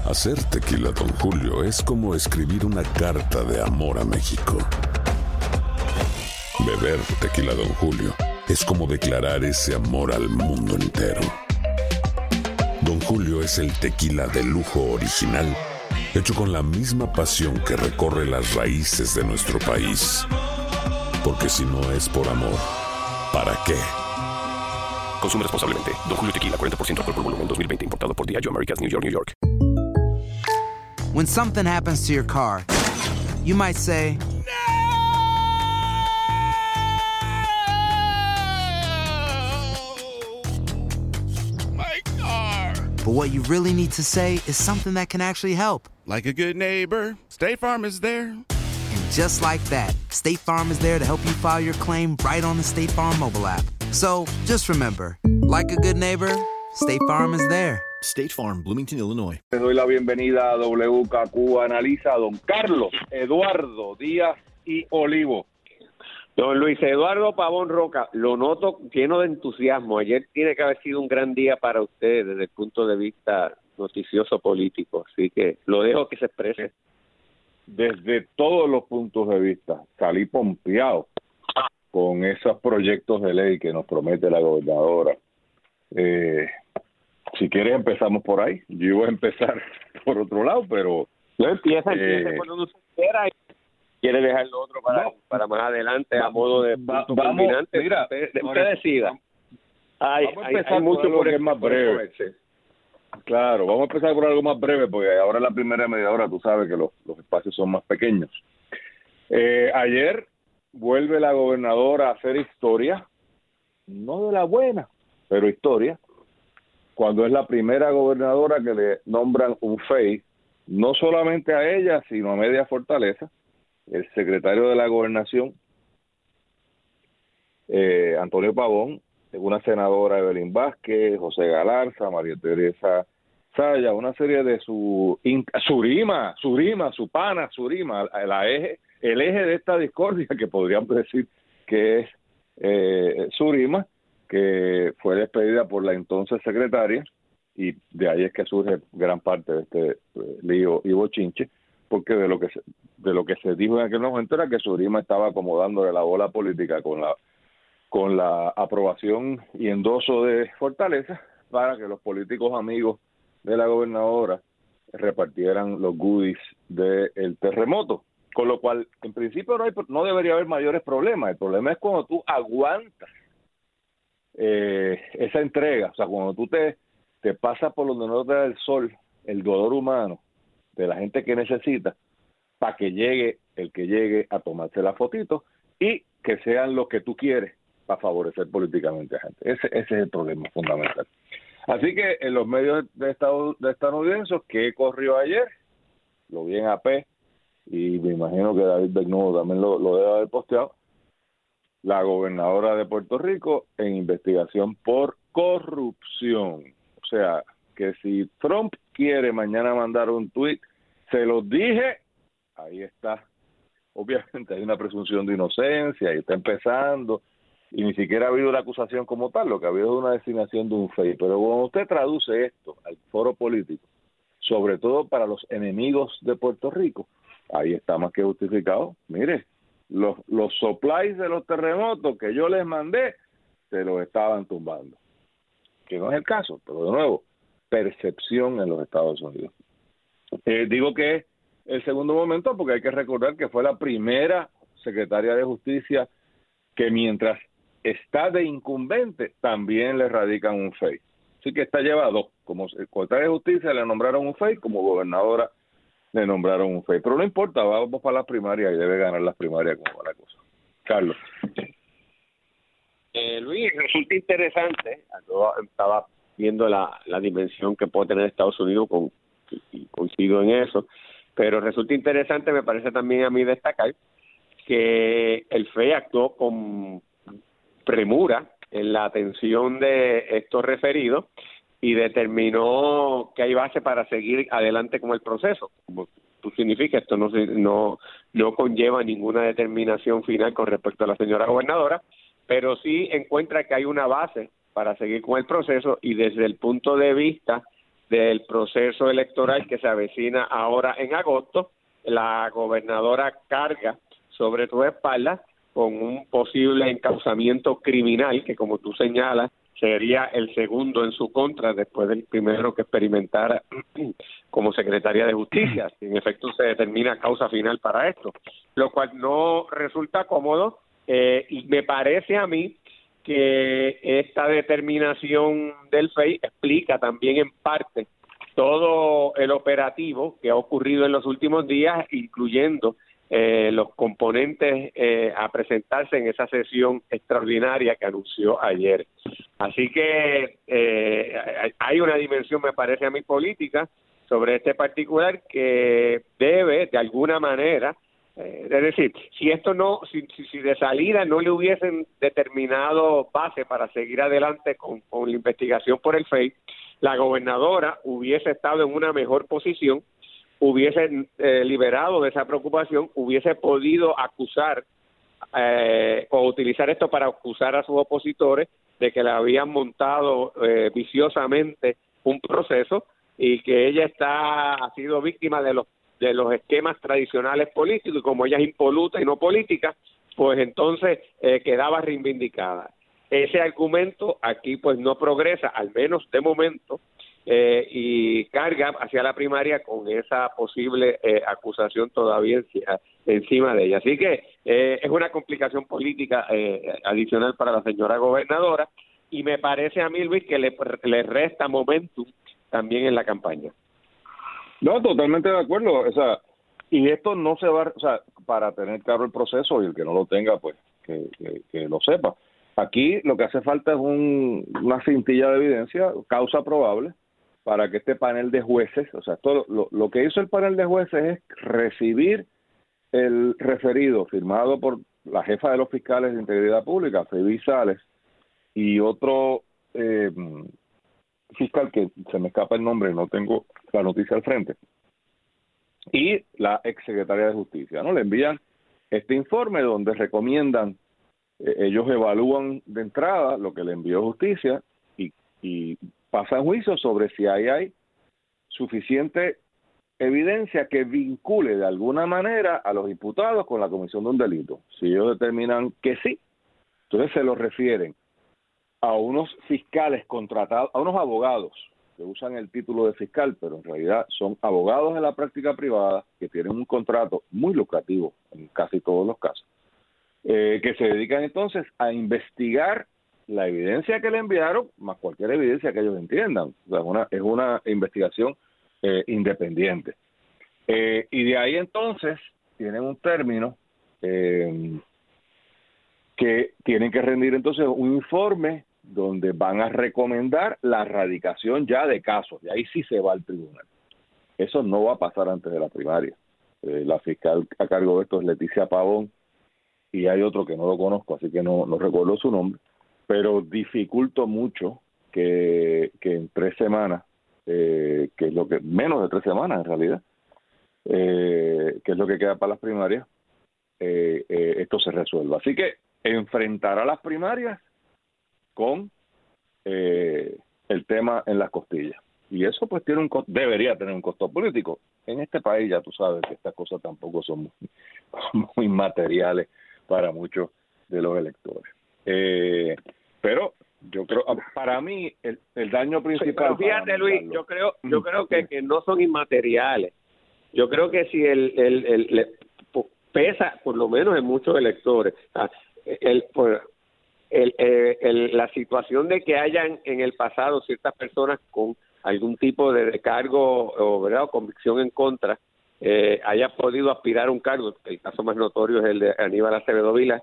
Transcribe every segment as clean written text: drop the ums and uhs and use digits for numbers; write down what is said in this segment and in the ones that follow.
Hacer tequila, Don Julio, es como escribir una carta de amor a México. Beber tequila, Don Julio, es como declarar ese amor al mundo entero. Don Julio es el tequila de lujo original, hecho con la misma pasión que recorre las raíces de nuestro país. Porque si no es por amor, ¿para qué? Consume responsablemente. Don Julio Tequila, 40% alcohol por volumen, 2020. Importado por Diageo Americas, New York, New York. When something happens to your car, you might say, My car! but what you really need to say is something that can actually help. Like a good neighbor, State Farm is there. And just like that, State Farm is there to help you file your claim right on the State Farm mobile app. So just remember, like a good neighbor, State Farm is there. State Farm, Bloomington, Illinois. Le doy la bienvenida a WKQ Analiza, don Carlos Eduardo Díaz y Olivo. Don Luis Eduardo Pavón Roca, lo noto lleno de entusiasmo. Ayer tiene que haber sido un gran día para usted desde el punto de vista noticioso político, así que lo dejo que se exprese. Desde todos los puntos de vista, salí pompeado con esos proyectos de ley que nos promete la gobernadora. Si quieres empezamos por ahí. Yo iba a empezar por otro lado, pero... Empieza cuando usted quiera y quiere dejar lo otro para más adelante a modo de punto culminante. Mira, usted decida. Vamos a empezar por algo que es más breve. Claro, vamos a empezar por algo más breve, porque ahora en la primera media hora tú sabes que los espacios son más pequeños. Ayer vuelve la gobernadora a hacer historia, no de la buena, pero historia, cuando es la primera gobernadora que le nombran un FEI, no solamente a ella, sino a media Fortaleza, el secretario de la Gobernación, Antonio Pavón, una senadora, Evelyn Vázquez, José Galarza, María Teresa Saya, una serie de su pana Surima, el eje de esta discordia, que podríamos decir que es Surima, que fue despedida por la entonces secretaria, y de ahí es que surge gran parte de este lío y bochinche, porque de lo que se dijo en aquel momento era que Surima estaba acomodándole la bola política con la aprobación y endoso de Fortaleza para que los políticos amigos de la gobernadora repartieran los goodies del terremoto, con lo cual en principio no debería haber mayores problemas. El problema es cuando tú aguantas esa entrega, o sea, cuando tú te pasas por donde no te da el sol, el dolor humano de la gente que necesita, para que llegue el que llegue a tomarse la fotito y que sean los que tú quieres para favorecer políticamente a gente. Ese es el problema fundamental. Así que en los medios de estadounidenses, ¿qué corrió ayer? Lo vi en AP, y me imagino que David Begnudo también lo debe haber posteado. La gobernadora de Puerto Rico en investigación por corrupción. O sea, que si Trump quiere mañana mandar un tuit, se los dije, ahí está. Obviamente hay una presunción de inocencia y está empezando, y ni siquiera ha habido la acusación como tal, lo que ha habido es una designación de un FEI. Pero cuando usted traduce esto al foro político, sobre todo para los enemigos de Puerto Rico, ahí está más que justificado. Mire, los supplies de los terremotos que yo les mandé, se los estaban tumbando. Que no es el caso, pero de nuevo, percepción en los Estados Unidos. Digo que es el segundo momento porque hay que recordar que fue la primera secretaria de Justicia que mientras está de incumbente también le radican un FEI. Así que está llevado. Como secretaria de Justicia le nombraron un FEI, como gobernadora le nombraron un FEI. Pero no importa, vamos para las primarias y debe ganar las primarias como va la cosa. Carlos. Luis, resulta interesante. Yo estaba viendo la dimensión que puede tener Estados Unidos y coincido en eso, pero resulta interesante, me parece también a mí destacar que el FEI actuó con premura en la atención de estos referidos y determinó que hay base para seguir adelante con el proceso. Como tú significa, esto no conlleva ninguna determinación final con respecto a la señora gobernadora, pero sí encuentra que hay una base para seguir con el proceso, y desde el punto de vista del proceso electoral que se avecina ahora en agosto, la gobernadora carga sobre tu espalda con un posible encauzamiento criminal que, como tú señalas, sería el segundo en su contra después del primero que experimentara como secretaria de Justicia. Si en efecto se determina causa final para esto, lo cual no resulta cómodo, y me parece a mí que esta determinación del FEI explica también en parte todo el operativo que ha ocurrido en los últimos días, incluyendo los componentes a presentarse en esa sesión extraordinaria que anunció ayer. Así que hay una dimensión, me parece a mí, política sobre este particular que debe, de alguna manera, es decir, si esto no, si de salida no le hubiesen determinado base para seguir adelante con la investigación por el FEI, la gobernadora hubiese estado en una mejor posición, hubiese liberado de esa preocupación, hubiese podido acusar o utilizar esto para acusar a sus opositores de que le habían montado viciosamente un proceso y que ella ha sido víctima de los esquemas tradicionales políticos, y como ella es impoluta y no política, pues entonces quedaba reivindicada. Ese argumento aquí pues no progresa, al menos de momento, y carga hacia la primaria con esa posible acusación todavía encima de ella. Así que es una complicación política adicional para la señora gobernadora, y me parece a mí, Luis, que le resta momentum también en la campaña. No, totalmente de acuerdo. O sea, y esto no se va, o sea, para tener claro el proceso, y el que no lo tenga, pues que lo sepa. Aquí lo que hace falta es una cintilla de evidencia, causa probable, para que este panel de jueces, o sea, todo lo que hizo el panel de jueces es recibir el referido firmado por la jefa de los fiscales de integridad pública, Phoebe Sales, y otro fiscal que se me escapa el nombre, no tengo la noticia al frente, y la exsecretaria de Justicia, ¿no? Le envían este informe donde recomiendan, ellos evalúan de entrada lo que le envió Justicia y pasan juicio sobre si hay suficiente evidencia que vincule de alguna manera a los imputados con la comisión de un delito. Si ellos determinan que sí, entonces se los refieren a unos fiscales contratados, a unos abogados que usan el título de fiscal, pero en realidad son abogados de la práctica privada que tienen un contrato muy lucrativo en casi todos los casos, que se dedican entonces a investigar la evidencia que le enviaron, más cualquier evidencia que ellos entiendan. O sea, es una investigación independiente. Y de ahí entonces tienen un término que tienen que rendir entonces un informe donde van a recomendar la erradicación ya de casos, y ahí sí se va al tribunal. Eso no va a pasar antes de la primaria. La fiscal a cargo de esto es Leticia Pavón, y hay otro que no lo conozco, así que no recuerdo su nombre, pero dificulto mucho que en 3 semanas, que es lo que, menos de 3 semanas en realidad, que es lo que queda para las primarias, esto se resuelva. Así que enfrentará las primarias con el tema en las costillas. Y eso pues debería tener un costo político. En este país ya tú sabes que estas cosas tampoco son muy materiales para muchos de los electores. Pero yo creo, para mí, el daño principal... Pero fíjate, Luis, yo creo que no son inmateriales. Yo creo que si pesa, por lo menos en muchos electores, la situación de que hayan en el pasado ciertas personas con algún tipo de cargo o convicción en contra, haya podido aspirar a un cargo. El caso más notorio es el de Aníbal Acevedo Vilá.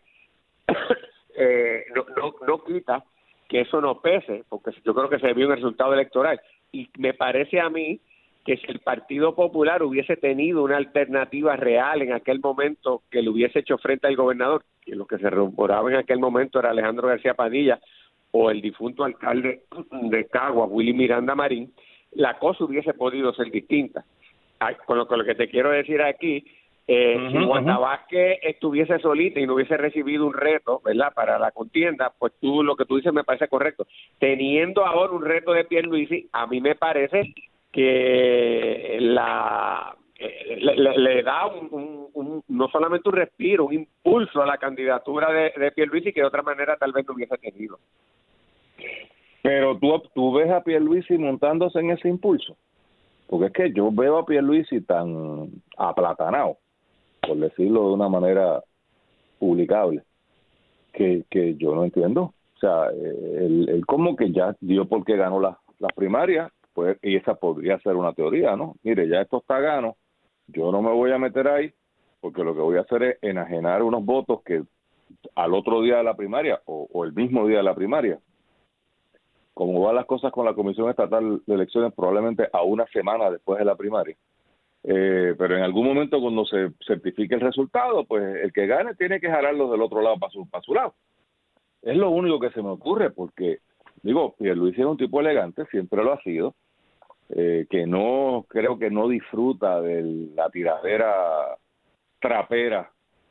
No quita que eso no pese, porque yo creo que se vio en el resultado electoral, y me parece a mí que si el Partido Popular hubiese tenido una alternativa real en aquel momento que le hubiese hecho frente al gobernador, que lo que se rumoraba en aquel momento era Alejandro García Padilla o el difunto alcalde de Caguas, Willy Miranda Marín, la cosa hubiese podido ser distinta. Con lo que te quiero decir aquí, si Wanda Vázquez estuviese solita y no hubiese recibido un reto, ¿verdad?, para la contienda, pues lo que tú dices me parece correcto. Teniendo ahora un reto de Pierluisi, a mí me parece que le da no solamente un respiro, un impulso a la candidatura de Pierluisi que de otra manera tal vez no hubiese tenido. Pero tú ves a Pierluisi montándose en ese impulso, porque es que yo veo a Pierluisi tan aplatanado, por decirlo de una manera publicable, que yo no entiendo. O sea, él como que ya dio porque ganó las primarias, pues, y esa podría ser una teoría, ¿no? Mire, ya esto está gano, yo no me voy a meter ahí, porque lo que voy a hacer es enajenar unos votos que al otro día de la primaria, o el mismo día de la primaria, como van las cosas con la Comisión Estatal de Elecciones, probablemente a una semana después de la primaria. Pero en algún momento cuando se certifique el resultado, pues el que gane tiene que jalarlo del otro lado para su lado. Es lo único que se me ocurre, porque, digo, Pierluisi es un tipo elegante, siempre lo ha sido, que no, creo que no disfruta de la tiradera trapera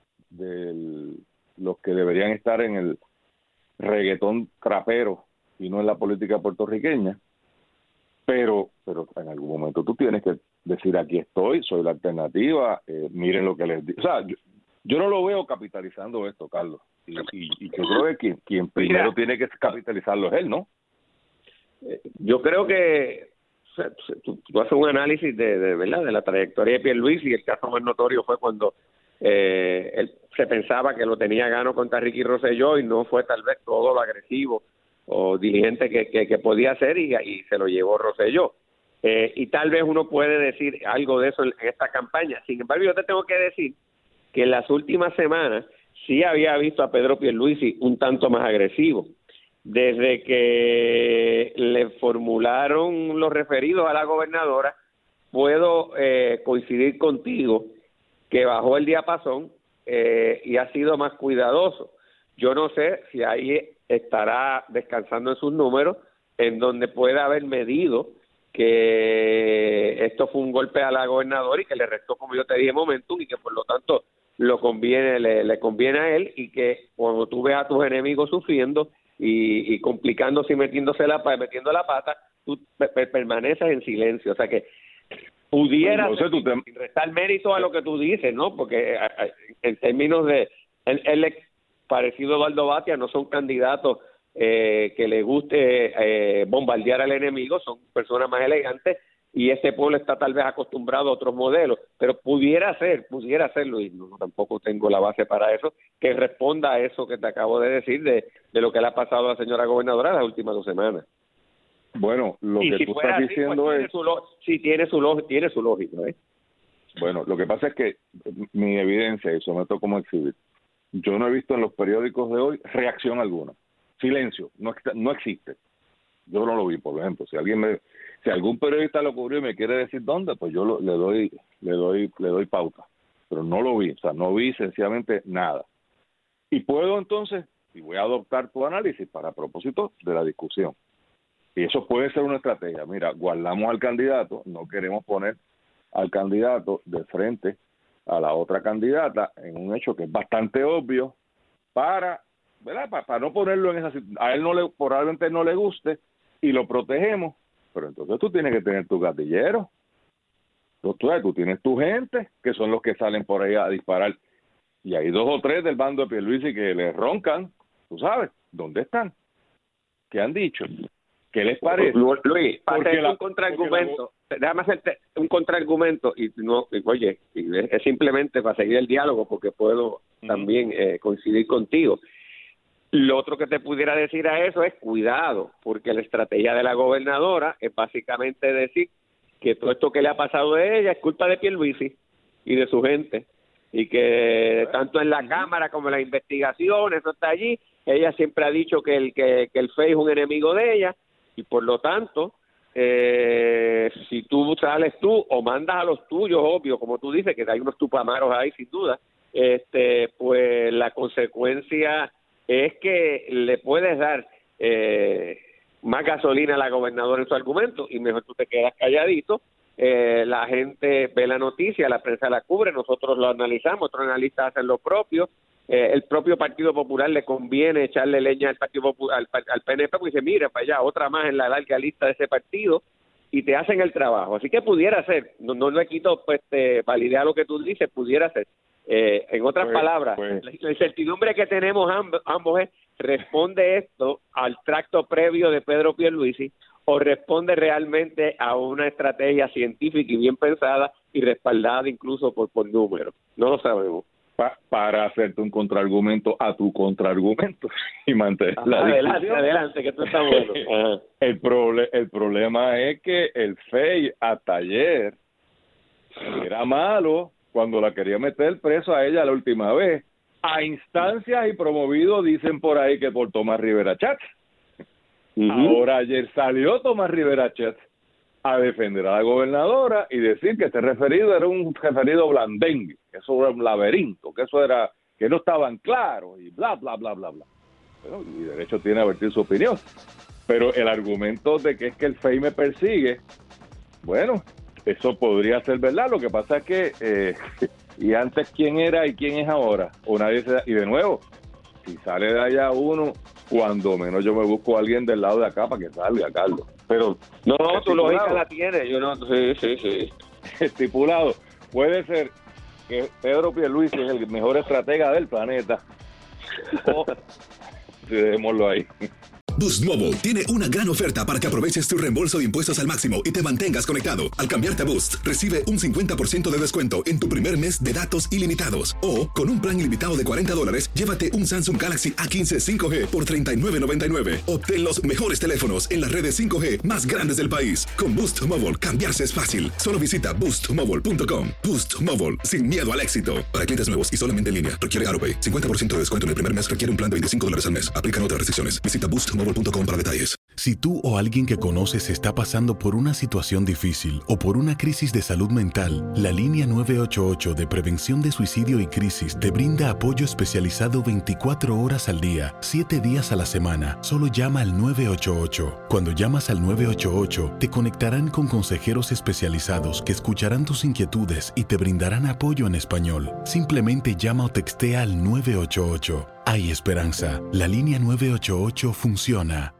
de los que deberían estar en el reggaetón trapero y no en la política puertorriqueña, pero en algún momento tú tienes que decir, aquí estoy, soy la alternativa, miren lo que les digo. O sea, yo no lo veo capitalizando esto, Carlos, y yo creo que quien primero tiene que capitalizarlo es él, ¿no? Yo creo que tú haces un análisis de verdad de la trayectoria de Pierluisi, y el caso más notorio fue cuando él se pensaba que lo tenía gano contra Ricky Rosselló y no fue tal vez todo lo agresivo o diligente que podía ser, y se lo llevó Rosselló. Y tal vez uno puede decir algo de eso en esta campaña. Sin embargo, yo te tengo que decir que en las últimas semanas sí había visto a Pedro Pierluisi un tanto más agresivo. Desde que le formularon los referidos a la gobernadora, puedo coincidir contigo que bajó el diapasón y ha sido más cuidadoso. Yo no sé si ahí estará descansando en sus números, en donde puede haber medido que esto fue un golpe a la gobernadora y que le restó, como yo te dije, momentum, y que por lo tanto le conviene a él, y que cuando tú ves a tus enemigos sufriendo y complicándose y metiendo la pata, tú permaneces en silencio. O sea que pudiera sin restar mérito a lo que tú dices, ¿no? Porque en términos de él parecido a Eduardo Batia, no son candidatos que le guste bombardear al enemigo, son personas más elegantes, y este pueblo está tal vez acostumbrado a otros modelos, pero pudiera ser, Luis, no, tampoco tengo la base para eso, que responda a eso que te acabo de decir de lo que le ha pasado a la señora gobernadora las últimas 2 semanas. Bueno, lo y que si tú estás así, diciendo pues tiene su lógica, ¿eh? Bueno, lo que pasa es que mi evidencia, y someto como exhibir, yo no he visto en los periódicos de hoy reacción alguna. Silencio, no existe. Yo no lo vi, por ejemplo. Si algún periodista lo cubrió y me quiere decir dónde, pues yo le doy pauta. Pero no lo vi, o sea, no vi sencillamente nada. Y puedo entonces, y voy a adoptar tu análisis para propósito de la discusión. Y eso puede ser una estrategia. Mira, guardamos al candidato, no queremos poner al candidato de frente a la otra candidata en un hecho que es bastante obvio para no ponerlo en esa situación. A él probablemente no le guste y lo protegemos, pero entonces tú tienes que tener tu gatillero. Tú tienes tu gente, que son los que salen por ahí a disparar, y hay 2 o 3 del bando de Pierluisi que le roncan. ¿Tú sabes dónde están? ¿Qué han dicho? ¿Qué les parece? Luis, para un contraargumento, déjame hacerte un contraargumento, y es simplemente para seguir el diálogo, porque puedo también coincidir contigo. Lo otro que te pudiera decir a eso es cuidado, porque la estrategia de la gobernadora es básicamente decir que todo esto que le ha pasado a ella es culpa de Pierluisi y de su gente, y que tanto en la Cámara como en las investigaciones, eso está allí. Ella siempre ha dicho que el FEI es un enemigo de ella, y por lo tanto, si tú sales tú o mandas a los tuyos, obvio, como tú dices, que hay unos tupamaros ahí sin duda, pues la consecuencia es que le puedes dar más gasolina a la gobernadora en su argumento, y mejor tú te quedas calladito. La gente ve la noticia, la prensa la cubre, nosotros lo analizamos, otros analistas hacen lo propio. El propio Partido Popular le conviene echarle leña al Partido Popular, al PNP, porque dice, mira, para allá, otra más en la larga lista de ese partido. y te hacen el trabajo. Así que pudiera ser, no le quito validez a lo que tú dices, pudiera ser. En otras palabras, la incertidumbre que tenemos ambos es, ¿responde esto al tracto previo de Pedro Pierluisi o responde realmente a una estrategia científica y bien pensada y respaldada incluso por números? No lo sabemos. Para hacerte un contraargumento a tu contraargumento y mantener la discusión. Adelante, que esto está bueno. El problema es que el FEI hasta ayer era malo cuando la quería meter preso a ella la última vez, a instancias y promovido, dicen por ahí, que por Tomás Rivera Chatz. Ahora ayer salió Tomás Rivera Chatz a defender a la gobernadora y decir que este referido era un referido blandengue, que eso era un laberinto, que eso era, que no estaban claros y bla, bla, bla, bla, bla. Bueno, y derecho tiene a vertir su opinión. Pero el argumento de que es que el FEI me persigue, bueno, eso podría ser verdad. Lo que pasa es que, y antes quién era y quién es ahora, o nadie se da, y de nuevo, si sale de allá uno, cuando menos yo me busco a alguien del lado de acá para que salga, Carlos. Pero no, tu lógica la tienes, yo no, sí. Estipulado, puede ser que Pedro Pierluisi es el mejor estratega del planeta. Dejémoslo ahí. Boost Mobile tiene una gran oferta para que aproveches tu reembolso de impuestos al máximo y te mantengas conectado. Al cambiarte a Boost, recibe un 50% de descuento en tu primer mes de datos ilimitados. O, con un plan ilimitado de $40, llévate un Samsung Galaxy A15 5G por $39.99. Obtén los mejores teléfonos en las redes 5G más grandes del país. Con Boost Mobile, cambiarse es fácil. Solo visita boostmobile.com. Boost Mobile, sin miedo al éxito. Para clientes nuevos y solamente en línea, requiere AutoPay. 50% de descuento en el primer mes requiere un plan de $25 al mes. Aplican otras restricciones. Visita boostmobile.com para detalles. Si tú o alguien que conoces está pasando por una situación difícil o por una crisis de salud mental, la línea 988 de prevención de suicidio y crisis te brinda apoyo especializado 24 horas al día, 7 días a la semana. Solo llama al 988. Cuando llamas al 988, te conectarán con consejeros especializados que escucharán tus inquietudes y te brindarán apoyo en español. Simplemente llama o textea al 988. Hay esperanza. La línea 988 funciona.